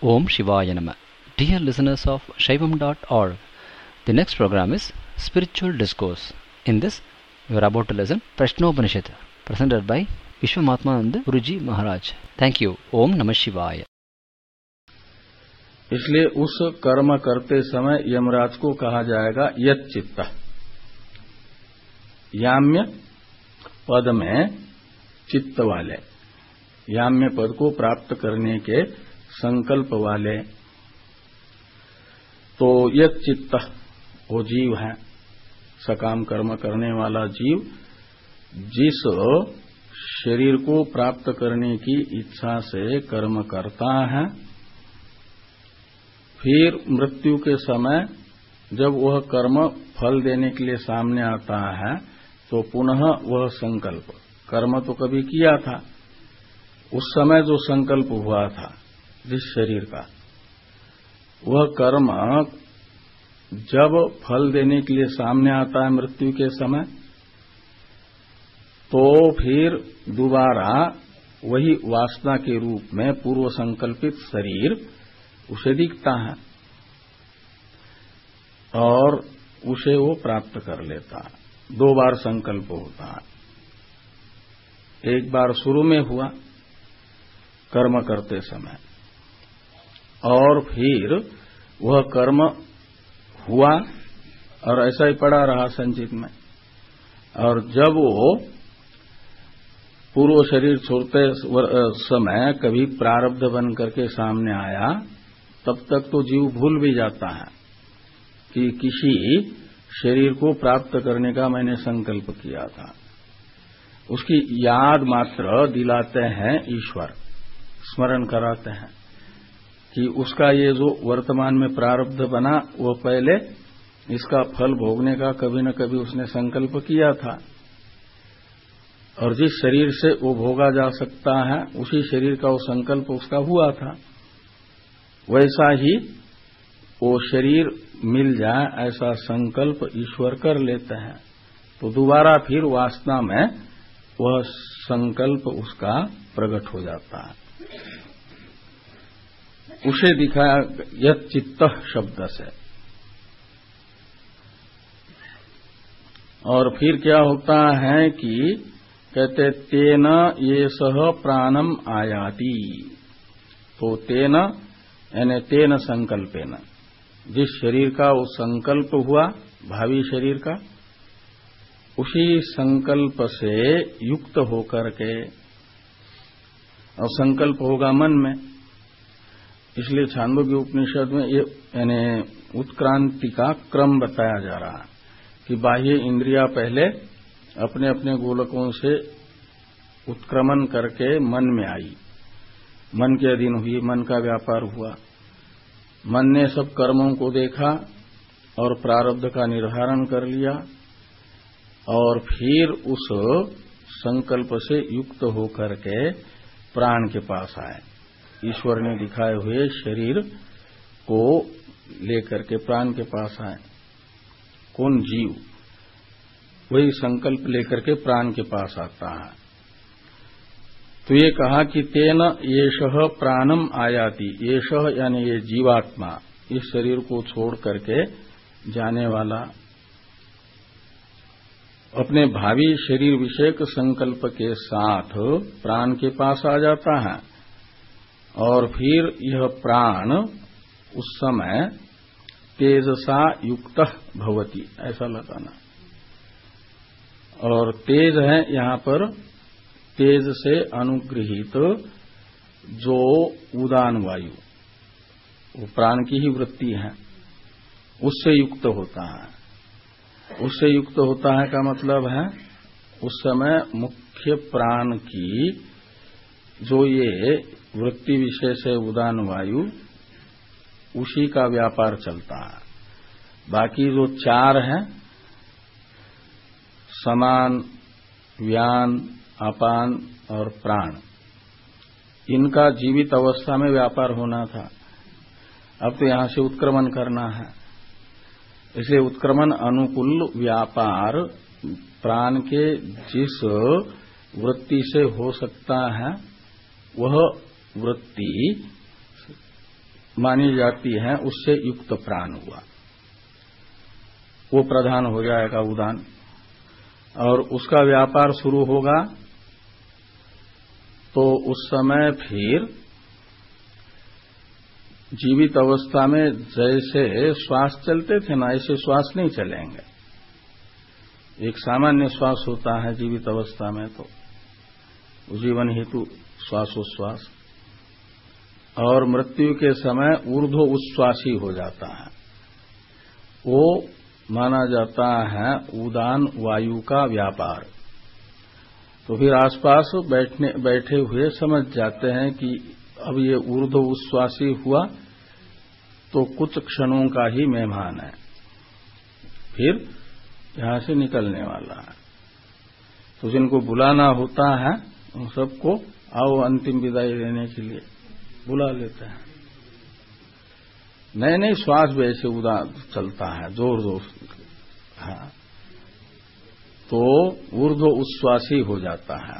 Om Shivaya Nama. Dear listeners of Shaivam.org, the next program is Spiritual Discourse. In this, you are about to listen Prashnopanishad, presented by Vishwamatmananda Guruji Maharaj. Thank you. Om Namah Shivaya. इसलिए उस कर्म करते समय यमराज को कहा जाएगा यत चित्त। याम्य पद में चित्त वाले, याम्य पद को प्राप्त करने के संकल्प वाले। तो यत चित्त वो जीव है, सकाम कर्म करने वाला जीव, जिस शरीर को प्राप्त करने की इच्छा से कर्म करता है, फिर मृत्यु के समय जब वह कर्म फल देने के लिए सामने आता है तो पुनः वह संकल्प, कर्म तो कभी किया था, उस समय जो संकल्प हुआ था जिस शरीर का, वह कर्म जब फल देने के लिए सामने आता है मृत्यु के समय, तो फिर दोबारा वही वासना के रूप में पूर्व संकल्पित शरीर उसे दिखता है और उसे वो प्राप्त कर लेता है। 2 बार संकल्प होता है, एक बार शुरू में हुआ कर्म करते समय, और फिर वह कर्म हुआ और ऐसा ही पड़ा रहा संचित में, और जब वो पूर्व शरीर छोड़ते समय कभी प्रारब्ध बन करके सामने आया, तब तक तो जीव भूल भी जाता है कि किसी शरीर को प्राप्त करने का मैंने संकल्प किया था। उसकी याद मात्र दिलाते हैं ईश्वर, स्मरण कराते हैं कि उसका ये जो वर्तमान में प्रारब्ध बना, वो पहले इसका फल भोगने का कभी न कभी उसने संकल्प किया था, और जिस शरीर से वो भोगा जा सकता है उसी शरीर का वो संकल्प उसका हुआ था। वैसा ही वो शरीर मिल जाए ऐसा संकल्प ईश्वर कर लेते हैं, तो दोबारा फिर वासना में वह संकल्प उसका प्रकट हो जाता है। उसे दिखाया यत चित्त शब्द से। और फिर क्या होता है कि कहते तेन ये सह प्राणम आयाति, तो तेन यानी तेन संकल्पेन, जिस शरीर का वो संकल्प हुआ भावी शरीर का, उसी संकल्प से युक्त होकर के, और संकल्प होगा मन में, इसलिए छांदोग्य उपनिषद में ये यानी उत्क्रांति का क्रम बताया जा रहा है कि बाह्य इंद्रियां पहले अपने अपने गोलकों से उत्क्रमण करके मन में आई, मन के अधीन हुई, मन का व्यापार हुआ, मन ने सब कर्मों को देखा और प्रारब्ध का निर्धारण कर लिया, और फिर उस संकल्प से युक्त होकर के प्राण के पास आए, ईश्वर ने दिखाए हुए शरीर को लेकर के प्राण के पास आए। कौन? जीव। वही संकल्प लेकर के प्राण के पास आता है। तो ये कहा कि तेन येषः प्राणम आयाति, येषः यानी ये जीवात्मा, इस शरीर को छोड़ करके जाने वाला, अपने भावी शरीर विषयक संकल्प के साथ प्राण के पास आ जाता है, और फिर यह प्राण उस समय तेजसा युक्त भवति, ऐसा लगाना। और तेज है यहां पर, तेज से अनुग्रहित जो उदान वायु, वो प्राण की ही वृत्ति है, उससे युक्त होता है। उससे युक्त होता है का मतलब है उस समय मुख्य प्राण की जो ये वृत्ति विशेष है उदान वायु, उसी का व्यापार चलता है। बाकी जो 4 हैं, समान, व्यान, अपान और प्राण, इनका जीवित अवस्था में व्यापार होना था। अब तो यहां से उत्क्रमण करना है, इसलिए उत्क्रमण अनुकूल व्यापार प्राण के जिस वृत्ति से हो सकता है, वह वृत्ति मानी जाती हैं उससे युक्त प्राण हुआ, वो प्रधान हो जाएगा उदान, और उसका व्यापार शुरू होगा तो उस समय फिर जीवित अवस्था में जैसे श्वास चलते थे ना, ऐसे श्वास नहीं चलेंगे। एक सामान्य श्वास होता है जीवित अवस्था में, तो जीवन हेतु श्वासोच्छ्वास, और मृत्यु के समय ऊर्ध्व उच्छ्वासी हो जाता है, वो माना जाता है उदान वायु का व्यापार। तो फिर आसपास बैठे हुए समझ जाते हैं कि अब ये ऊर्ध्व उच्छ्वासी हुआ तो कुछ क्षणों का ही मेहमान है, फिर यहां से निकलने वाला है। तो जिनको बुलाना होता है उन सबको आओ अंतिम विदाई देने के लिए बुला लेते हैं। नए नए श्वास भी ऐसे उदान चलता है जोर जोर, हाँ, तो ऊर्ध्व उच्छ्वासी हो जाता है।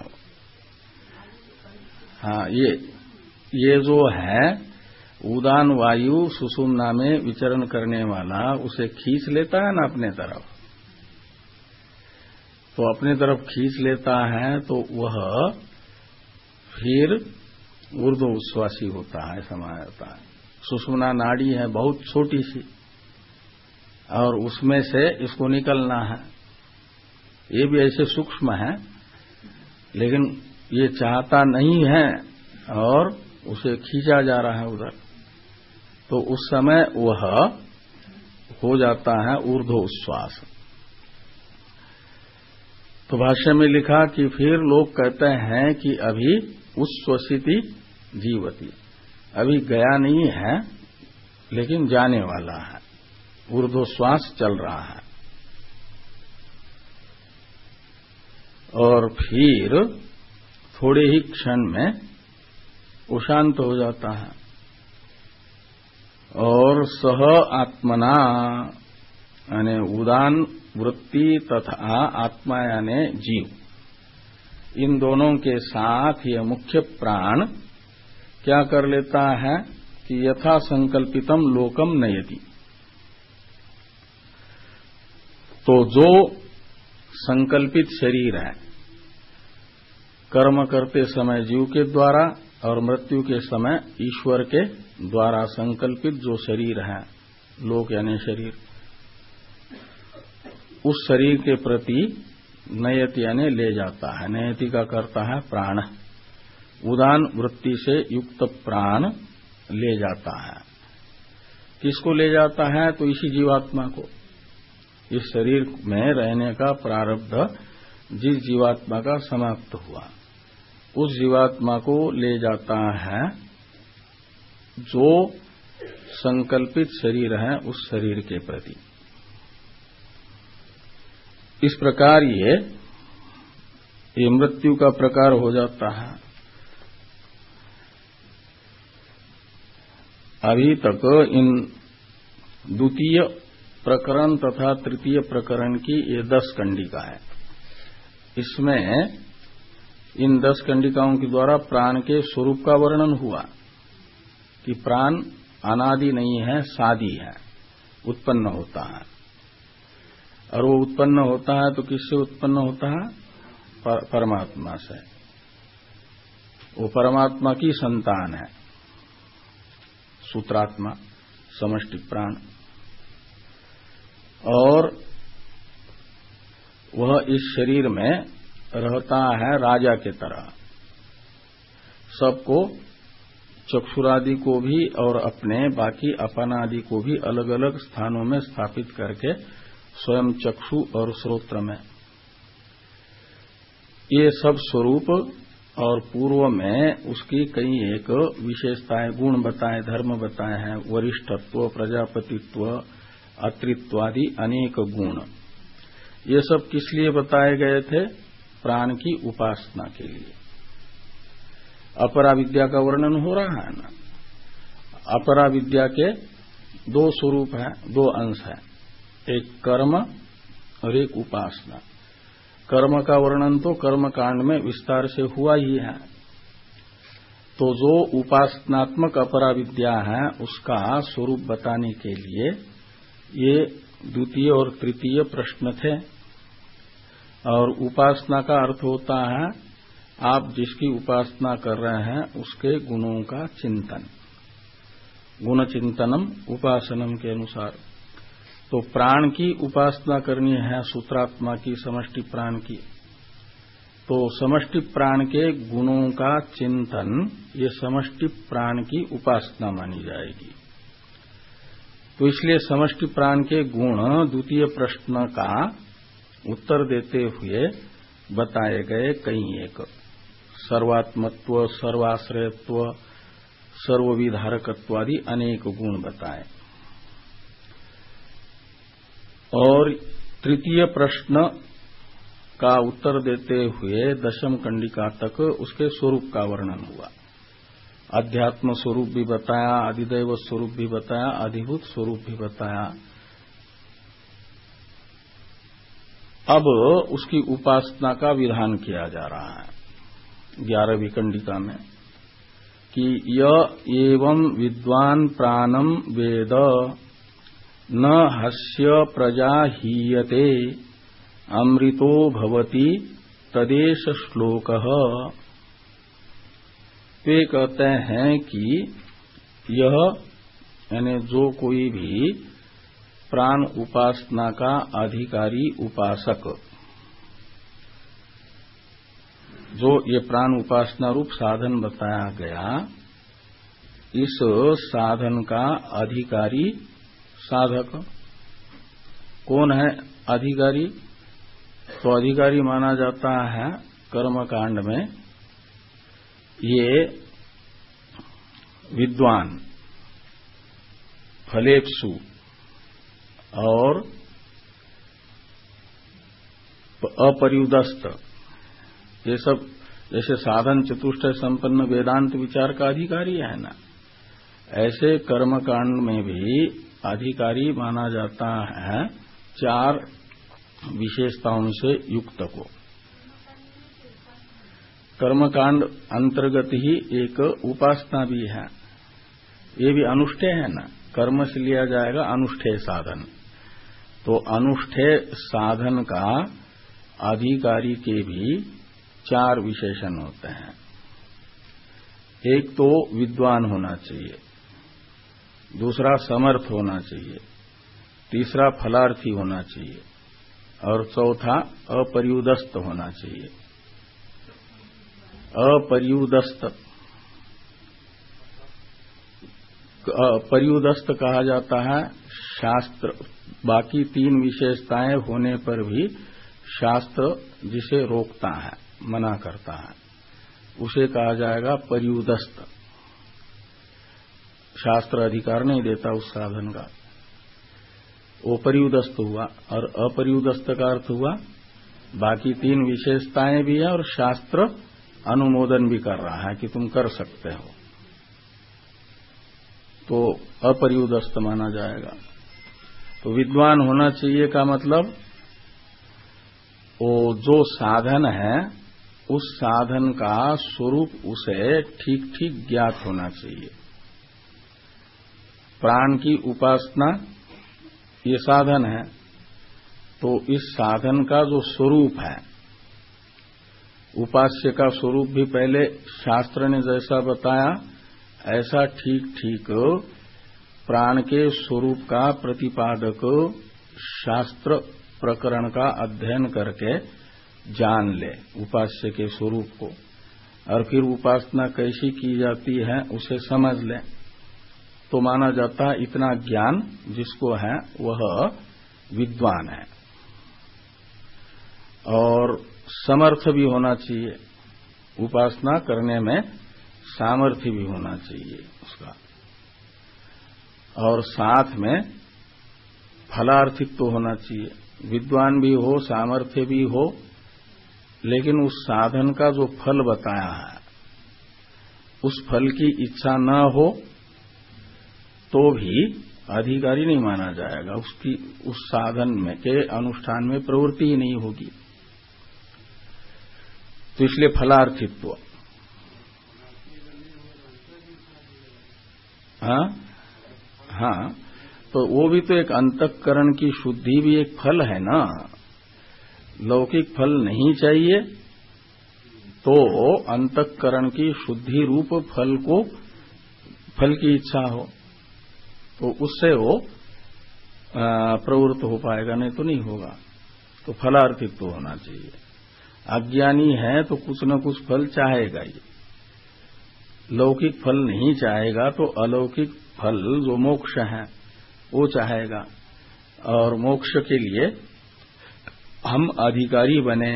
हाँ, ये जो है उदान वायु सुषुम्ना में विचरण करने वाला, उसे खींच लेता है ना अपने तरफ, तो अपने तरफ खींच लेता है तो वह फिर ऊर्ध्व उच्छ्वासी होता है, समा जाता है। सुषुम्ना नाड़ी है बहुत छोटी सी, और उसमें से इसको निकलना है। ये भी ऐसे सूक्ष्म है, लेकिन ये चाहता नहीं है और उसे खींचा जा रहा है उधर, तो उस समय वह हो जाता है ऊर्ध्व उच्छ्वास। तो भाष्य में लिखा कि फिर लोग कहते हैं कि अभी उच्छ्वसिति जीवती, अभी गया नहीं है लेकिन जाने वाला है, ऊर्ध्वश्वास चल रहा है। और फिर थोड़े ही क्षण में वो शांत हो जाता है, और सह आत्मना यानी उदान वृत्ति तथा आत्मा यानी जीव, इन दोनों के साथ यह मुख्य प्राण क्या कर लेता है कि यथा संकल्पितम लोकम नयति। तो जो संकल्पित शरीर है, कर्म करते समय जीव के द्वारा और मृत्यु के समय ईश्वर के द्वारा संकल्पित जो शरीर है, लोक यानी शरीर, उस शरीर के प्रति नयति यानी ले जाता है। नयति का करता है प्राण, उदान वृत्ति से युक्त प्राण ले जाता है। किसको ले जाता है? तो इसी जीवात्मा को। इस शरीर में रहने का प्रारब्ध जिस जीवात्मा का समाप्त हुआ, उस जीवात्मा को ले जाता है जो संकल्पित शरीर है उस शरीर के प्रति। इस प्रकार ये मृत्यु का प्रकार हो जाता है। अभी तक इन द्वितीय प्रकरण तथा तृतीय प्रकरण की ये 10 कंडिका है। इसमें इन 10 कंडिकाओं के द्वारा प्राण के स्वरूप का वर्णन हुआ कि प्राण अनादि नहीं है, सादी है, उत्पन्न होता है। और वो उत्पन्न होता है तो किससे उत्पन्न होता है? परमात्मा से। वो परमात्मा की संतान है, सूत्रात्मा, समष्टि प्राण। और वह इस शरीर में रहता है राजा के तरह, सबको, चक्षुरादि को भी और अपने बाकी अपनादि को भी अलग अलग स्थानों में स्थापित करके स्वयं चक्षु और श्रोत्र में ये सब स्वरूप और पूर्व में उसकी कई एक विशेषताएं, गुण बताए, धर्म बताए हैं, वरिष्ठत्व, प्रजापतित्व, अत्रित्वादि अनेक गुण। ये सब किस लिए बताए गए थे? प्राण की उपासना के लिए। अपरा विद्या का वर्णन हो रहा है ना। अपरा विद्या के 2 स्वरूप हैं, 2 अंश हैं, एक कर्म और एक उपासना। कर्म का वर्णन तो कर्म कांड में विस्तार से हुआ ही है। तो जो उपासनात्मक अपरा विद्या है उसका स्वरूप बताने के लिए ये द्वितीय और तृतीय प्रश्न थे। और उपासना का अर्थ होता है आप जिसकी उपासना कर रहे हैं उसके गुणों का चिंतन, गुण चिंतनम उपासनम के अनुसार। तो प्राण की उपासना करनी है, सूत्रात्मा की, समष्टि प्राण की, तो समष्टि प्राण के गुणों का चिंतन ये समष्टि प्राण की उपासना मानी जाएगी। तो इसलिए समष्टि प्राण के गुण द्वितीय प्रश्न का उत्तर देते हुए बताए गए कई एक सर्वात्मत्व, सर्वाश्रयत्व, सर्वविधारकत्व आदि अनेक गुण बताए। और तृतीय प्रश्न का उत्तर देते हुए दशम कंडिका तक उसके स्वरूप का वर्णन हुआ। अध्यात्म स्वरूप भी बताया, अधिदैव स्वरूप भी बताया, अधिभूत स्वरूप भी बताया। अब उसकी उपासना का विधान किया जा रहा है 11वीं कंडिका में कि य एवं विद्वान प्राणम वेद न हस्य प्रजा हीयते अमृतो भवति तदेश श्लोकः। वे कहते हैं कि यह यानी जो कोई भी प्राण उपासना का अधिकारी उपासक, जो ये प्राण उपासना रूप साधन बताया गया, इस साधन का अधिकारी साधक कौन है? अधिकारी तो अधिकारी माना जाता है कर्मकांड में ये विद्वान, फलेप्सु और अपर्युदस्त, ये सब जैसे साधन चतुष्टय संपन्न वेदांत विचार का अधिकारी है ना, ऐसे कर्मकांड में भी अधिकारी माना जाता है 4 विशेषताओं से युक्त को। कर्मकांड अंतर्गत ही एक उपासना भी है, ये भी अनुष्ठेय है ना, कर्म से लिया जाएगा अनुष्ठेय साधन। तो अनुष्ठेय साधन का अधिकारी के भी 4 विशेषण होते हैं। एक तो विद्वान होना चाहिए, दूसरा समर्थ होना चाहिए, तीसरा फलार्थी होना चाहिए और चौथा अपर्युदस्त होना चाहिए। पर्युदस्त कहा जाता है शास्त्र, बाकी 3 विशेषताएं होने पर भी शास्त्र जिसे रोकता है, मना करता है, उसे कहा जाएगा पर्युदस्त। शास्त्र अधिकार नहीं देता उस साधन का, वो पर्युदस्त हुआ। और अपर्युदस्त का अर्थ हुआ बाकी 3 विशेषताएं भी है और शास्त्र अनुमोदन भी कर रहा है कि तुम कर सकते हो, तो अपर्युदस्त माना जाएगा। तो विद्वान होना चाहिए का मतलब वो जो साधन है उस साधन का स्वरूप उसे ठीक ठीक ज्ञात होना चाहिए। प्राण की उपासना ये साधन है, तो इस साधन का जो स्वरूप है, उपास्य का स्वरूप भी पहले शास्त्र ने जैसा बताया ऐसा ठीक ठीक प्राण के स्वरूप का प्रतिपादक शास्त्र प्रकरण का अध्ययन करके जान ले उपास्य के स्वरूप को, और फिर उपासना कैसी की जाती है उसे समझ ले, तो माना जाता है इतना ज्ञान जिसको है वह विद्वान है। और समर्थ भी होना चाहिए, उपासना करने में सामर्थ्य भी होना चाहिए उसका, और साथ में फलार्थित्व होना चाहिए। विद्वान भी हो, सामर्थ्य भी हो, लेकिन उस साधन का जो फल बताया है उस फल की इच्छा न हो तो भी अधिकारी नहीं माना जाएगा, उसकी उस साधन में के अनुष्ठान में प्रवृत्ति ही नहीं होगी। तो इसलिए फलार्थित्व हाँ, तो वो भी तो एक अंतःकरण की शुद्धि भी एक फल है ना। लौकिक फल नहीं चाहिए तो अंतःकरण की शुद्धि रूप फल को, फल की इच्छा हो तो उससे वो प्रवृत्त हो पाएगा, नहीं तो नहीं होगा। तो फलार्थित्व होना चाहिए। अज्ञानी है तो कुछ न कुछ फल चाहेगा ही। लौकिक फल नहीं चाहेगा तो अलौकिक फल जो मोक्ष है वो चाहेगा। और मोक्ष के लिए हम अधिकारी बने,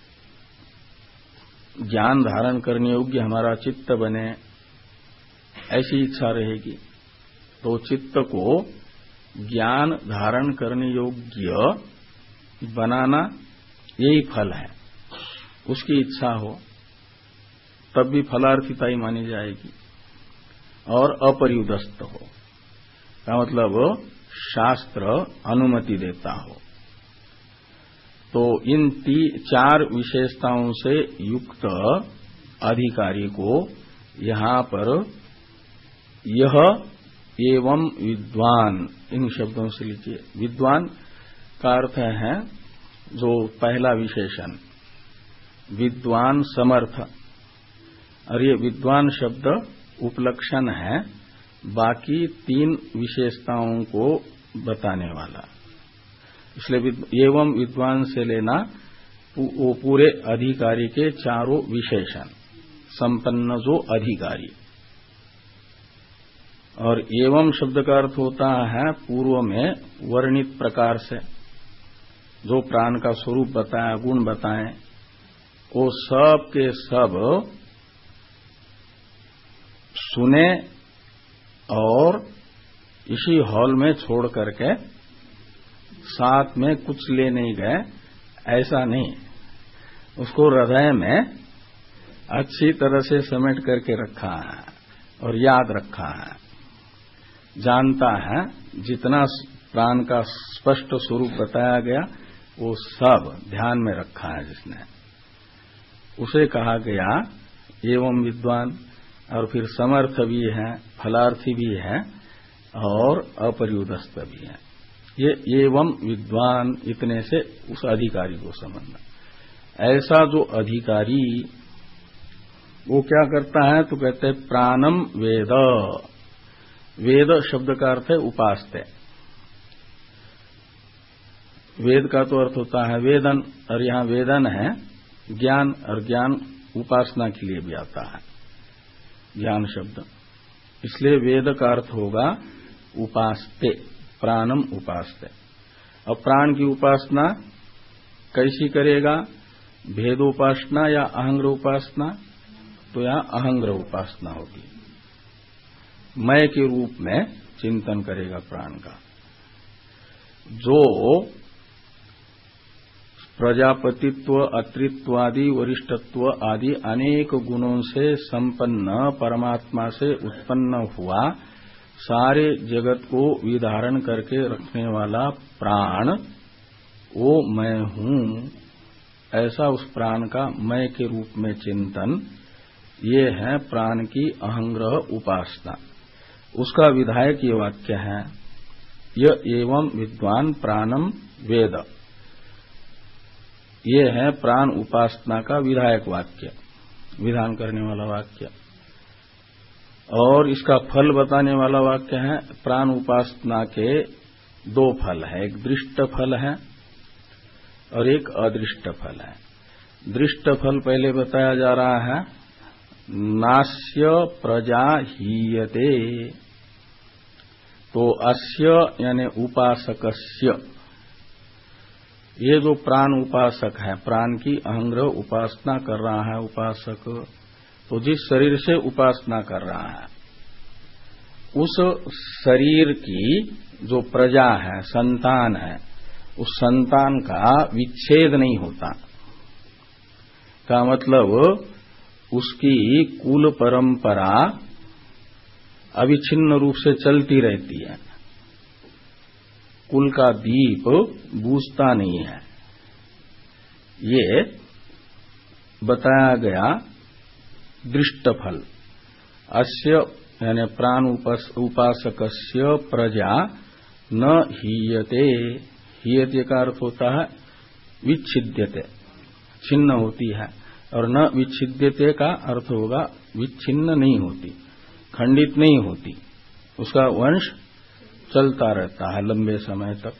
ज्ञान धारण करने योग्य हमारा चित्त बने, ऐसी इच्छा रहेगी। तो चित्त को ज्ञान धारण करने योग्य बनाना यही फल है। उसकी इच्छा हो तब भी फलार्थिता ही मानी जाएगी। और अपरियुदस्त हो का मतलब शास्त्र अनुमति देता हो। तो इन 4 विशेषताओं से युक्त अधिकारी को यहां पर यह एवं विद्वान, इन शब्दों से लीजिए। विद्वान का अर्थ है जो पहला विशेषण विद्वान समर्थ, और ये विद्वान शब्द उपलक्षण है बाकी 3 विशेषताओं को बताने वाला। इसलिए एवं विद्वान से लेना वो पूरे अधिकारी के 4 विशेषण, संपन्न जो अधिकारी। और एवं शब्द का अर्थ होता है पूर्व में वर्णित प्रकार से जो प्राण का स्वरूप बताया, गुण बताएं, वो सब के सब सुने और इसी हॉल में छोड़ करके साथ में कुछ ले नहीं गए, ऐसा नहीं। उसको हृदय में अच्छी तरह से समेट करके रखा है और याद रखा है। जानता है जितना प्राण का स्पष्ट स्वरूप बताया गया वो सब ध्यान में रखा है जिसने, उसे कहा गया एवं विद्वान। और फिर समर्थ भी है, फलार्थी भी है और अपरियुदस्त भी है। ये एवं विद्वान इतने से उस अधिकारी को समझना। ऐसा जो अधिकारी वो क्या करता है तो कहते हैं प्राणम वेद। वेद शब्द का अर्थ है उपास्ते। वेद का तो अर्थ होता है वेदन, और यहां वेदन है ज्ञान, और ज्ञान उपासना के लिए भी आता है ज्ञान शब्द। इसलिए वेद का अर्थ होगा उपास्ते, प्राणम उपास्ते। और प्राण की उपासना कैसी करेगा? भेदोपासना या अहंग्र उपासना? तो यहां अहंग्र उपासना होगी। मय के रूप में चिंतन करेगा प्राण का। जो प्रजापतित्व, अत्रित्वादि, वरिष्ठत्व आदि अनेक गुणों से संपन्न परमात्मा से उत्पन्न हुआ, सारे जगत को विधारण करके रखने वाला प्राण वो मैं हूं, ऐसा उस प्राण का मैं के रूप में चिंतन, ये है प्राण की अहंग्रह उपासना। उसका विधायक ये वाक्य है, यह एवं विद्वान प्राणम वेद। ये है प्राण उपासना का विधायक वाक्य, विधान करने वाला वाक्य। और इसका फल बताने वाला वाक्य है। प्राण उपासना के 2 फल है, एक दृष्ट फल है और एक अदृष्ट फल है। दृष्ट फल पहले बताया जा रहा है, नास्य प्रजा हीयते। तो अस्य यानी उपासकस्य, ये जो प्राण उपासक है, प्राण की अहंग्रह उपासना कर रहा है उपासक, तो जिस शरीर से उपासना कर रहा है उस शरीर की जो प्रजा है, संतान है, उस संतान का विच्छेद नहीं होता। का मतलब उसकी कुल परंपरा अविच्छिन्न रूप से चलती रहती है। कुल का दीप बुझता नहीं है। ये बताया गया दृष्ट फल। अस्य यानी प्राण उपासकस्य प्रजा न हीयते। हीयते का अर्थ होता है विच्छिद्यते, छिन्न होती है, और न विच्छिद्यते का अर्थ होगा विच्छिन्न नहीं होती, खंडित नहीं होती, उसका वंश चलता रहता है लंबे समय तक।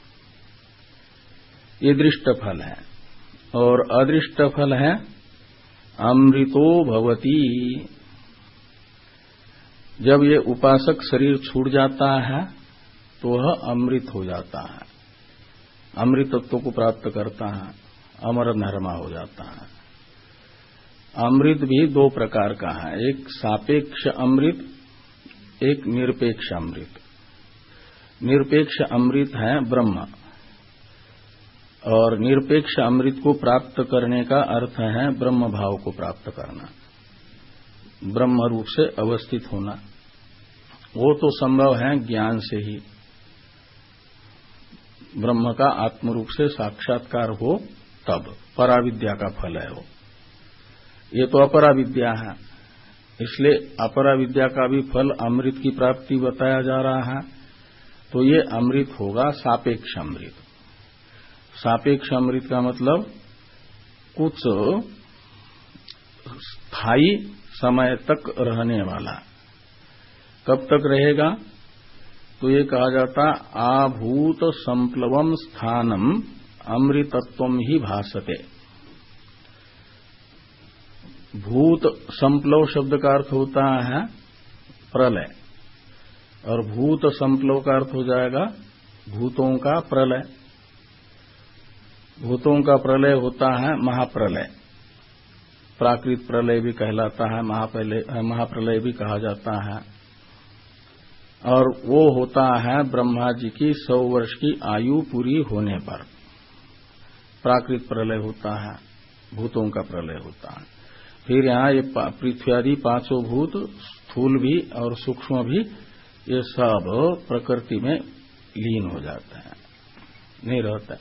ये दृष्ट फल है। और अदृष्ट फल है अमृतो भवति। जब ये उपासक शरीर छूट जाता है तो वह अमृत हो जाता है, अमृतत्व को प्राप्त करता है, अमर नरमा हो जाता है। अमृत भी दो प्रकार का है, एक सापेक्ष अमृत, एक निरपेक्ष अमृत। निरपेक्ष अमृत है ब्रह्म, और निरपेक्ष अमृत को प्राप्त करने का अर्थ है ब्रह्म भाव को प्राप्त करना, ब्रह्म रूप से अवस्थित होना। वो तो संभव है ज्ञान से ही, ब्रह्म का आत्म रूप से साक्षात्कार हो तब, पराविद्या का फल है वो। ये तो अपराविद्या है, इसलिए अपराविद्या का भी फल अमृत की प्राप्ति बताया जा रहा है। तो ये अमृत होगा सापेक्ष अमृत। सापेक्ष अमृत का मतलब कुछ स्थायी समय तक रहने वाला। कब तक रहेगा? तो ये कहा जाता आभूत संप्लवम स्थानम अमृतत्वम ही भासते। भूत संप्लव शब्द का अर्थ होता है प्रलय, और भूत संप्लव का अर्थ हो जाएगा भूतों का प्रलय। भूतों का प्रलय होता है महाप्रलय, प्राकृत प्रलय भी कहलाता है, महाप्रलय भी कहा जाता है। और वो होता है ब्रह्मा जी की 100 वर्ष की आयु पूरी होने पर प्राकृत प्रलय होता है, भूतों का प्रलय होता है। फिर यहाँ ये पृथ्वी आदि पांचों भूत, स्थूल भी और सूक्ष्म भी, ये सब प्रकृति में लीन हो जाते हैं, नहीं रहता।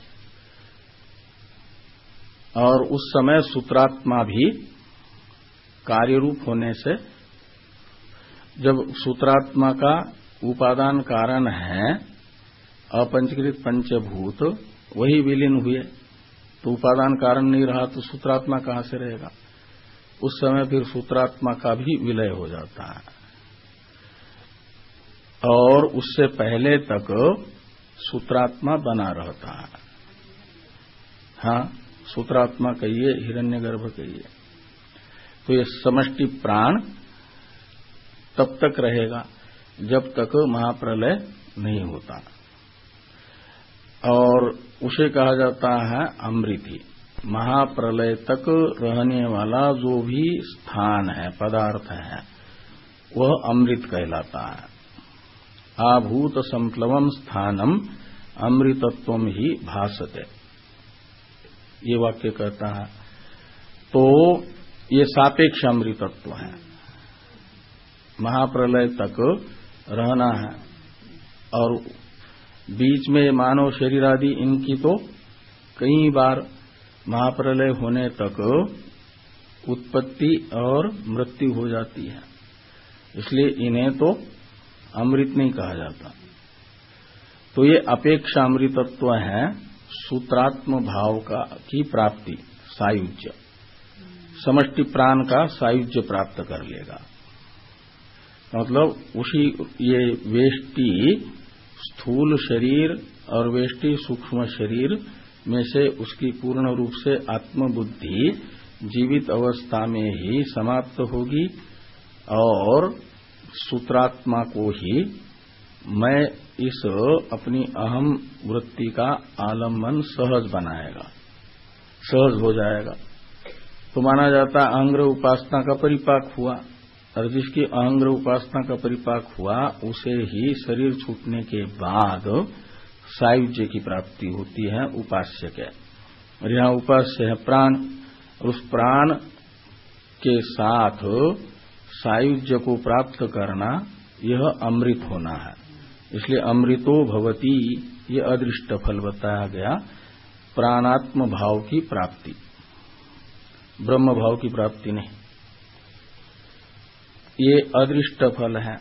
और उस समय सूत्रात्मा भी कार्यरूप होने से, जब सूत्रात्मा का उपादान कारण है अपंचकृत पंचभूत, वही विलीन हुए, तो उपादान कारण नहीं रहा तो सूत्रात्मा कहां से रहेगा? उस समय फिर सूत्रात्मा का भी विलय हो जाता है। और उससे पहले तक सूत्रात्मा बना रहता है। हाँ, सूत्रात्मा कहिए, हिरण्यगर्भ कहिए। तो ये समष्टि प्राण तब तक रहेगा जब तक महाप्रलय नहीं होता, और उसे कहा जाता है अमृति। महाप्रलय तक रहने वाला जो भी स्थान है, पदार्थ है, वह अमृत कहलाता है। आभूत संप्लवम स्थानम अमृतत्वम ही भासते, ये वाक्य कहता है। तो ये सापेक्ष अमृतत्व है, महाप्रलय तक रहना है। और बीच में मानव शरीर आदि इनकी तो कई बार महाप्रलय होने तक उत्पत्ति और मृत्यु हो जाती है, इसलिए इन्हें तो अमृत नहीं कहा जाता। तो ये अपेक्षा अमृतत्व है सूत्रात्म भाव की प्राप्ति, सायुज्य, समष्टि प्राण का सायुज्य प्राप्त कर लेगा। मतलब उसी ये वेष्टि स्थूल शरीर और वेष्टि सूक्ष्म शरीर में से उसकी पूर्ण रूप से आत्मबुद्धि जीवित अवस्था में ही समाप्त होगी, और सूत्रात्मा को ही मैं इस अपनी अहम वृत्ति का आलम्बन सहज बनाएगा, सहज हो जाएगा। तो माना जाता अहंग्रह उपासना का परिपाक हुआ, और जिसकी अहंग्रह उपासना का परिपाक हुआ उसे ही शरीर छूटने के बाद सायुज्य की प्राप्ति होती है उपास्य के। और यहाँ उपास्य है प्राण, और उस प्राण के साथ सायुज्य को प्राप्त करना, यह अमृत होना है। इसलिए अमृतो भवति, ये अदृष्ट फल बताया गया, प्राणात्म भाव की प्राप्ति, ब्रह्म भाव की प्राप्ति नहीं। ये अदृष्ट फल है।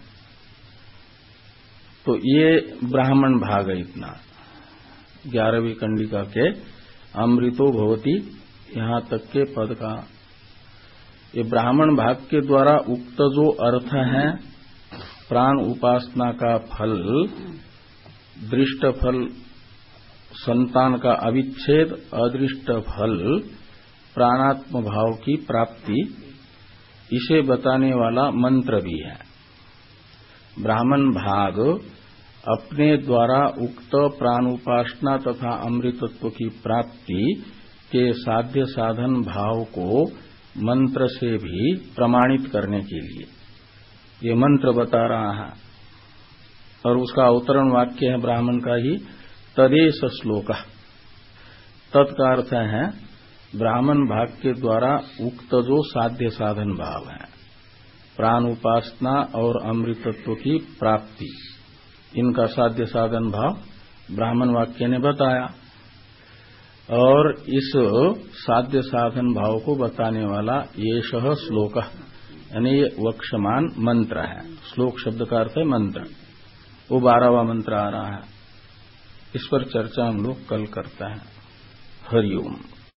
तो ये ब्राह्मण भाग है इतना 11वीं कंडिका के अमृतो भवति यहां तक के पद का। ये ब्राह्मण भाग के द्वारा उक्त जो अर्थ है प्राण उपासना का फल, दृष्ट फल संतान का अविच्छेद, अदृष्ट फल प्राणात्म भाव की प्राप्ति, इसे बताने वाला मंत्र भी है। ब्राह्मण भाग अपने द्वारा उक्त प्राणोपासना तथा अमृतत्व की प्राप्ति के साध्य साधन भाव को मंत्र से भी प्रमाणित करने के लिए ये मंत्र बता रहा है। और उसका अवतरण वाक्य है ब्राह्मण का ही, तदेश श्लोक। तत्का अर्थ है ब्राह्मण भाग के द्वारा उक्त जो साध्य साधन भाव है, प्राण उपासना और अमृतत्व की प्राप्ति, इनका साध्य साधन भाव ब्राह्मण वाक्य ने बताया। और इस साध्य साधन भाव को बताने वाला ये श्लोक, यानी ये वक्षमान मंत्र है। श्लोक शब्द का अर्थ है मंत्र, वो 12वां मंत्र आ रहा है। इस पर चर्चा हम लोग कल करते हैं। हरिओम।